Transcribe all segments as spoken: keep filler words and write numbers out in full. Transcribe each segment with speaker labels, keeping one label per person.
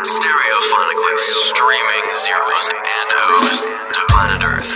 Speaker 1: Stereophonically streaming zeros and O's to planet Earth.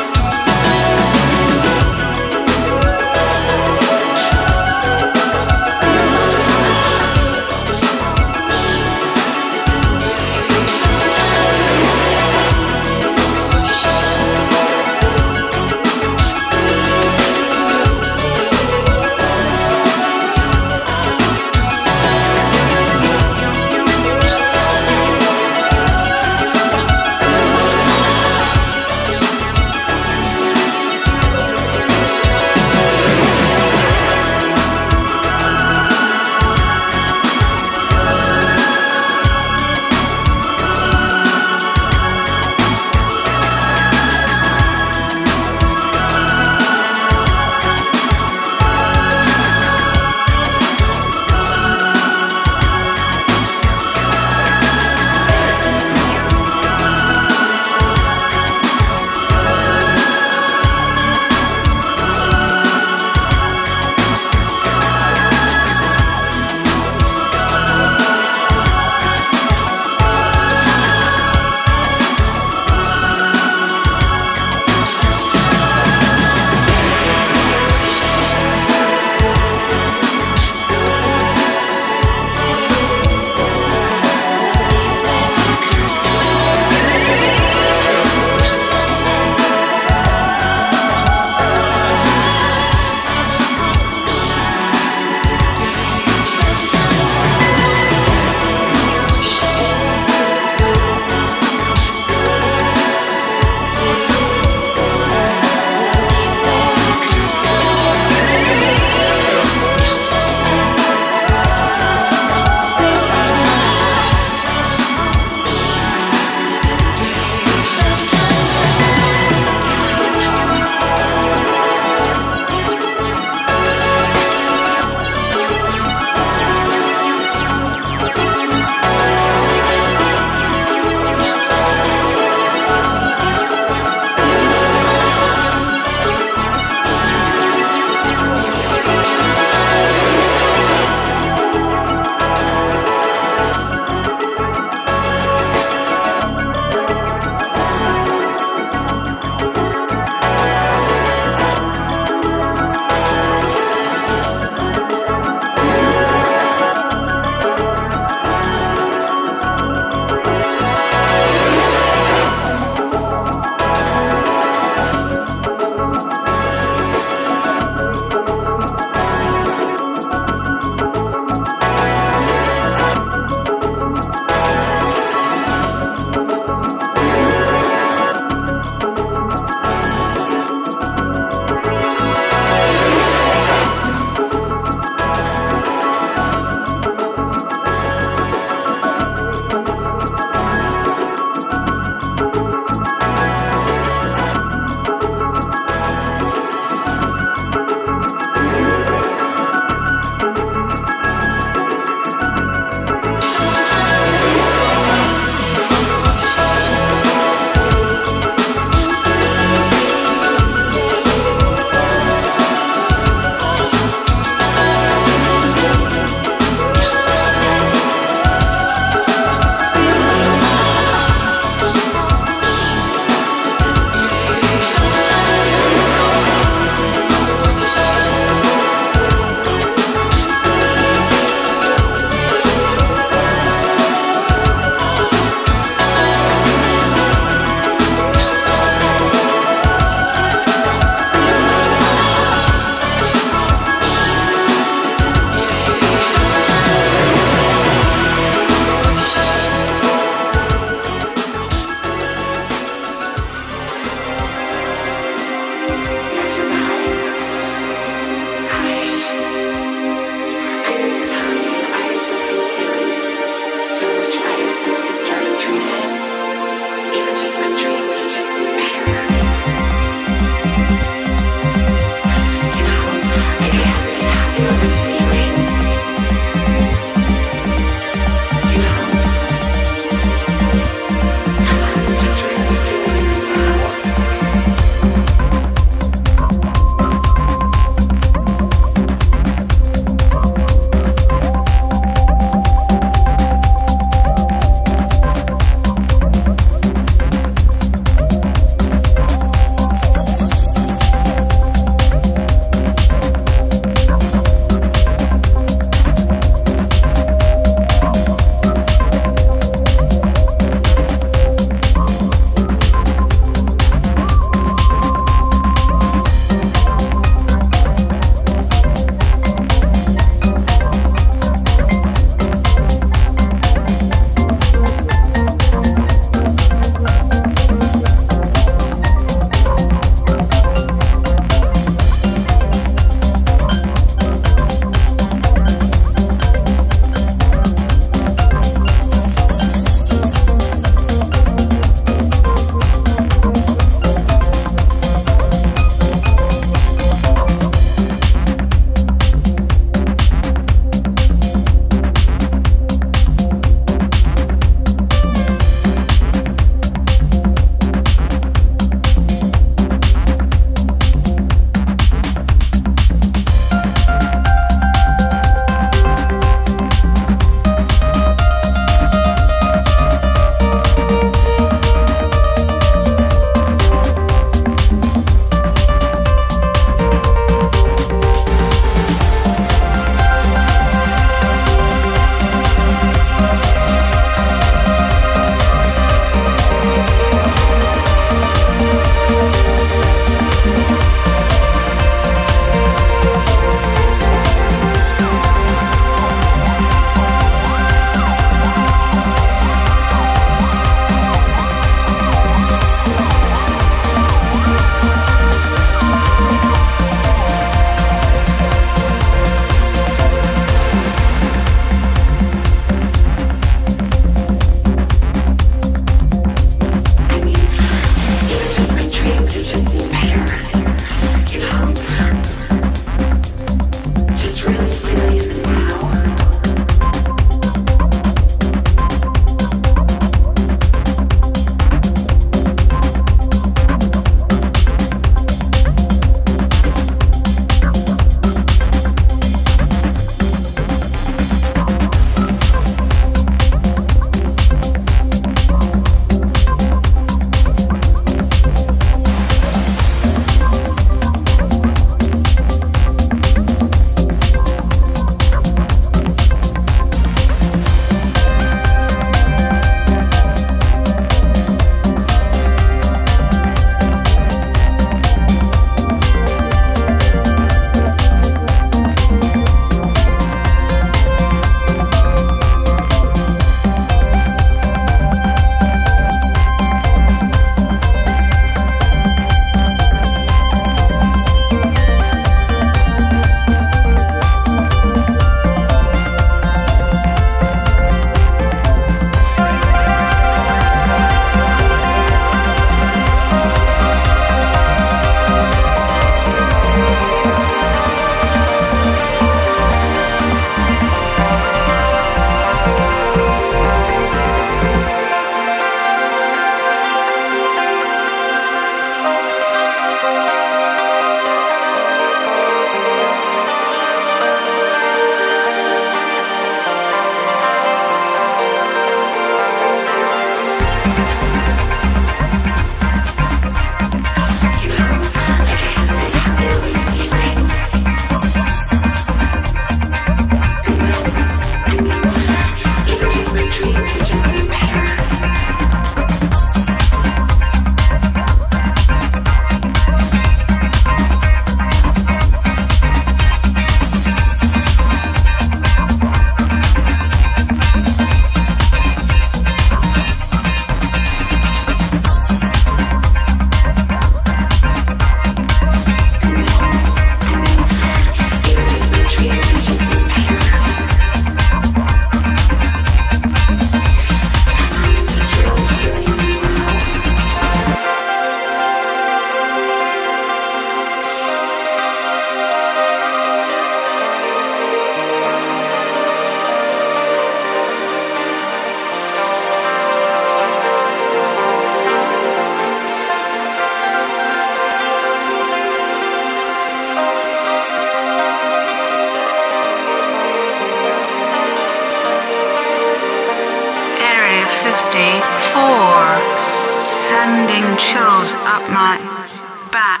Speaker 2: fifty-four, sending chills up my back.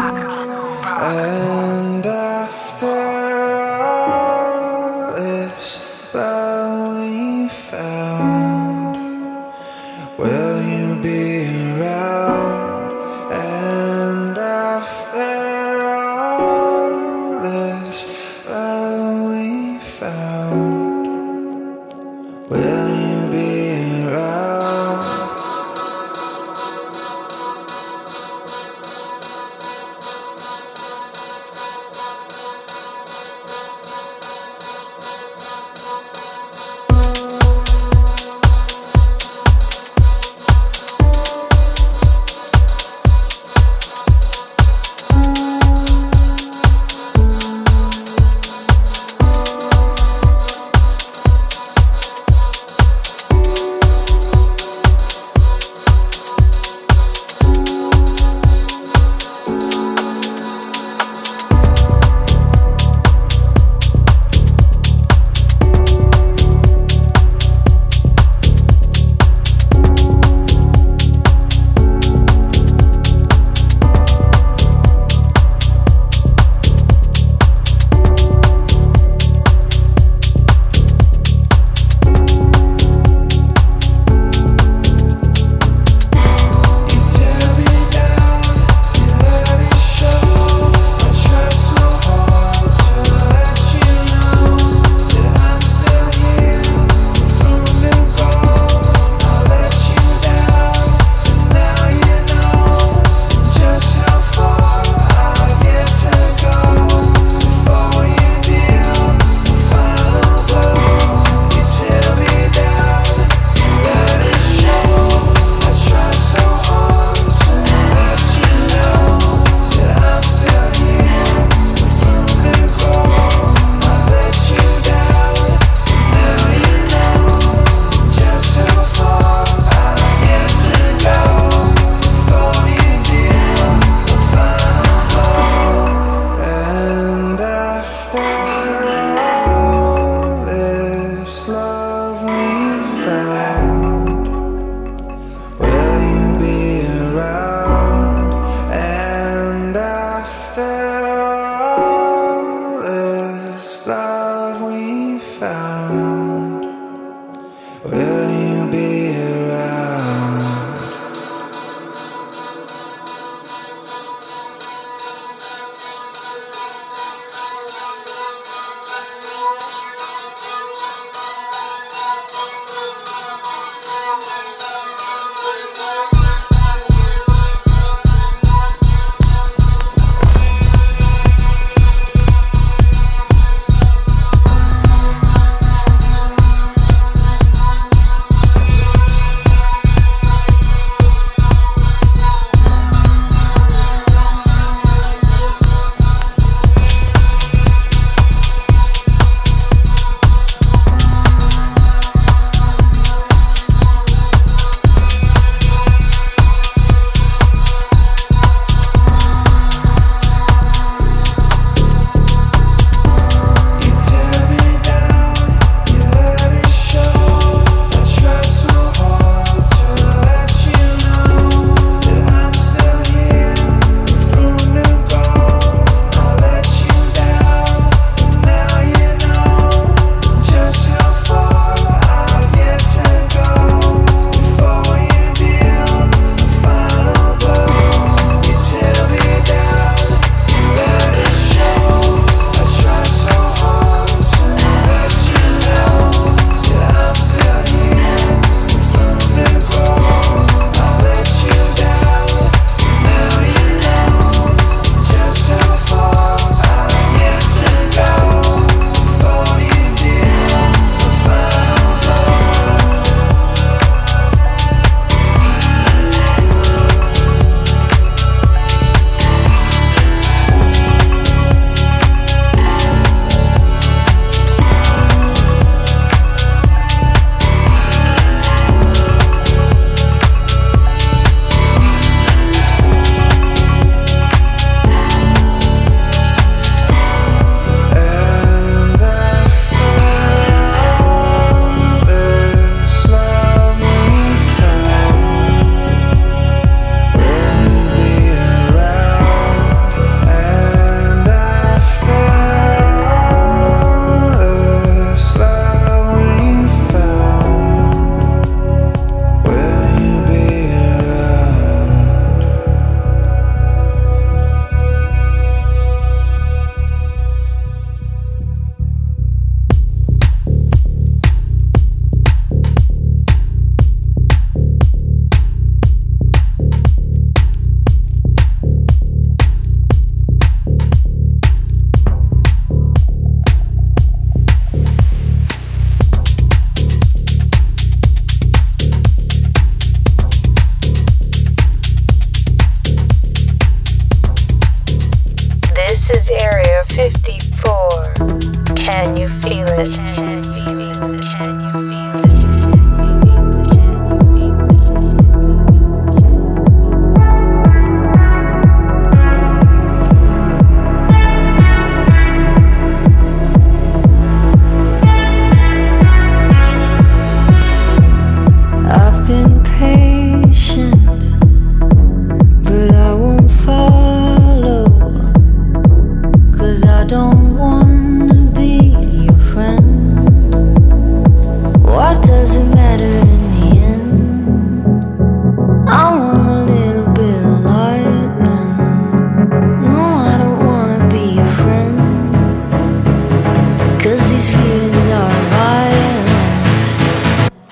Speaker 3: And after all this love we found, will you be around? And after all this love we found, will you be around?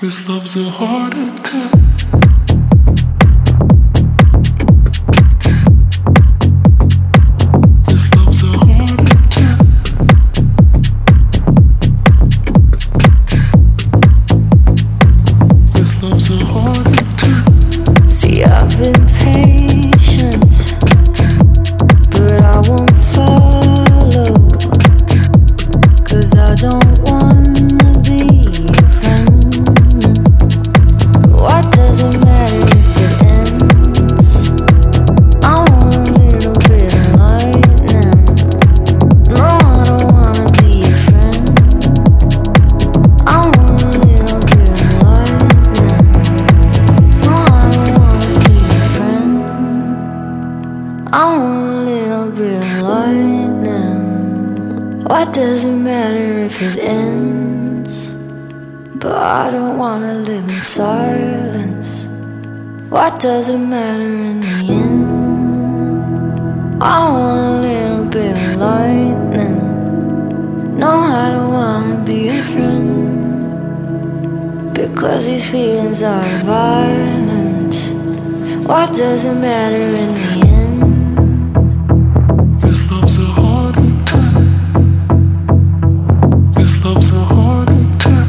Speaker 3: This love's a heart attack. This love's a heart attack. This love's a heart attack.
Speaker 4: See, I've been patient, but I won't follow, 'cause I don't wanna be your friend. What does it matter if it ends? I want a little bit of lightning. No, I don't wanna be your friend. I want a little bit of lightning. No, I don't wanna be your friend. I want a little bit of lightning. What does it matter if it ends? But I don't wanna live in silence. What does it matter in the end? I want a little bit of lightning. No, I don't wanna be a friend, because these feelings are violent. What does it matter in the end?
Speaker 3: This love's a heart attack. This love's a heart attack.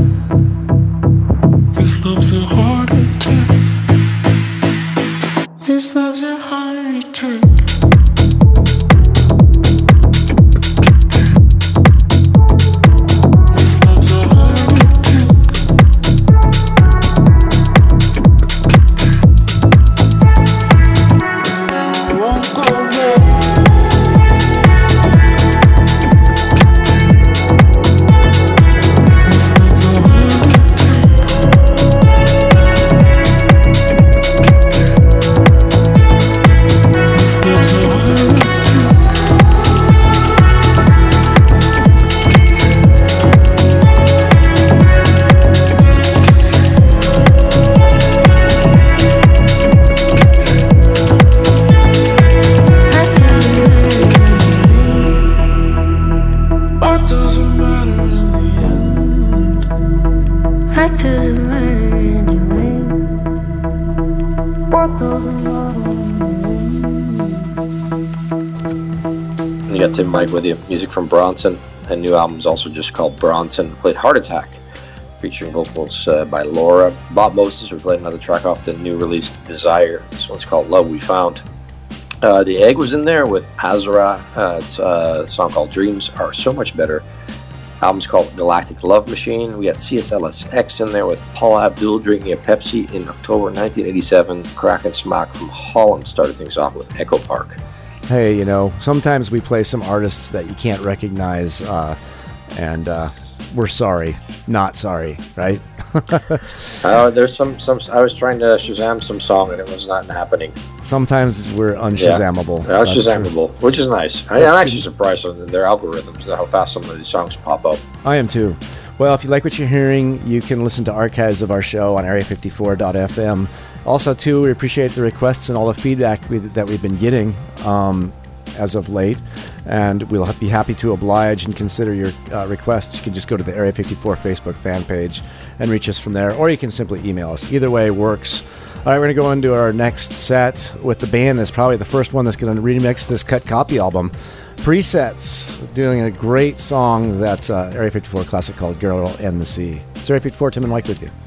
Speaker 3: This love's a heart attack. This love's a heart attack. This love's a heart attack. I won't go back. This love's a heart attack. This love's a heart attack.
Speaker 4: What does it matter anyway?
Speaker 3: What does it matter anyway?
Speaker 4: What does it matter anyway?
Speaker 5: You got Tim Mike with you. Music from Bronson. A new album is also just called Bronson. Played Heart Attack, featuring vocals uh, by Laura. Bob Moses, we played another track off the new release Desire. This one's called Love We Found. Uh, the Egg was in there with Azra. Uh, it's a song called Dreams Are So Much Better. Album's called Galactic Love Machine. We got C S L S X in there with Paula Abdul drinking a Pepsi in October nineteen eighty-seven. Crack and Smack from Holland started things off with Echo Park.
Speaker 6: Hey, you know, sometimes we play some artists that you can't recognize, uh, and uh, we're sorry, not sorry, right?
Speaker 5: uh, there's some, some. I was trying to Shazam some song and it was not happening.
Speaker 6: Sometimes we're unshazammable.
Speaker 5: Yeah, Unshazamable, which is nice. I, I'm actually surprised on their algorithms, how fast some of these songs pop up.
Speaker 6: I am too. Well, if you like what you're hearing, you can listen to archives of our show on area fifty-four dot f m. Also, too, we appreciate the requests and all the feedback we, that we've been getting um, as of late, and we'll be happy to oblige and consider your uh, requests. You can just go to the Area fifty-four Facebook fan page and reach us from there, or you can simply email us. Either way works. All right, we're going to go into our next set with the band that's probably the first one that's going to remix this Cut Copy album. Presets, doing a great song that's uh, Area fifty-four classic called Girl and the Sea. It's Area fifty-four, Tim and Mike with you.